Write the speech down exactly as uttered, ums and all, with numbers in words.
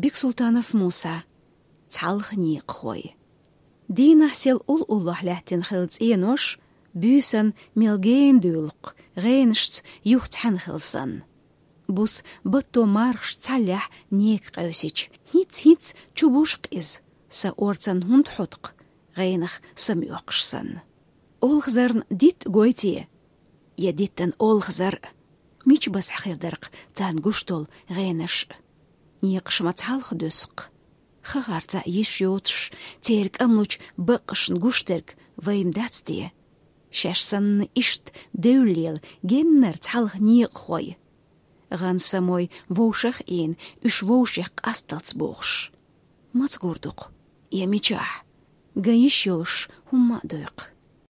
Сабик Султанов Муса. Цалх ниқ хой. Дина сел ул-уллах ләхтен хилц енош, бүйсэн мелгейн дюлк, гейншц юхтхан хилсан. Бус бұтто марш цалях нек қаусич, хиц-хиц чубушк из, са орцан хунд хутк, гейнах самюқшсан. Олхзарн дит гойти, я диттен олхзар, мич бас хирдарк, цан гуштол гейнаш. Нек шмацалх дуск. Хағарца еш йотш, терк амлуч бұқышын гуштерк вайымдацтие. Шашсан ишт дөйлел геннер цалх ниқ хой. Ган самой вошах ен, үш вошах асталц боғш. Мац гордуқ, я мечах, га еш йолш хума дойқ.